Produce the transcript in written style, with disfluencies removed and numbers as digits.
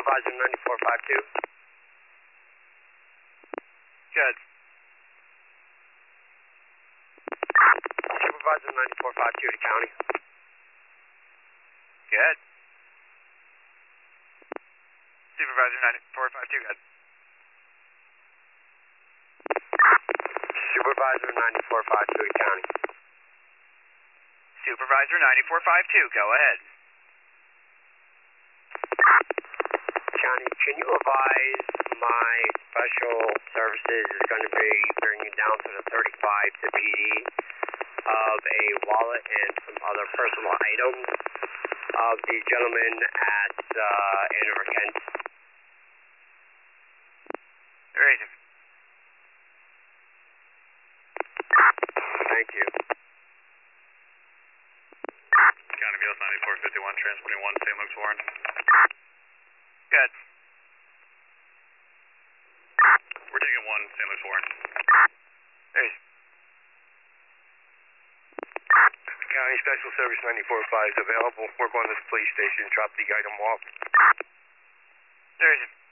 Supervisor 9452. Good. Supervisor 9452 to county. Good. Supervisor 9452, good. Supervisor 9452 to county. Supervisor 9452, go ahead. County, can you advise my special services is going to be bringing down to the 35 to PD of a wallet and some other personal items of the gentleman at Andover, Kent? Raise him. Thank you. County BLS 9451, transporting 1 St. Luke's Warren. Good. We're taking 1 St. Luke's Warren. Raise. County Special Service 945 is available. Work on this police station. Drop the item off. Raise him.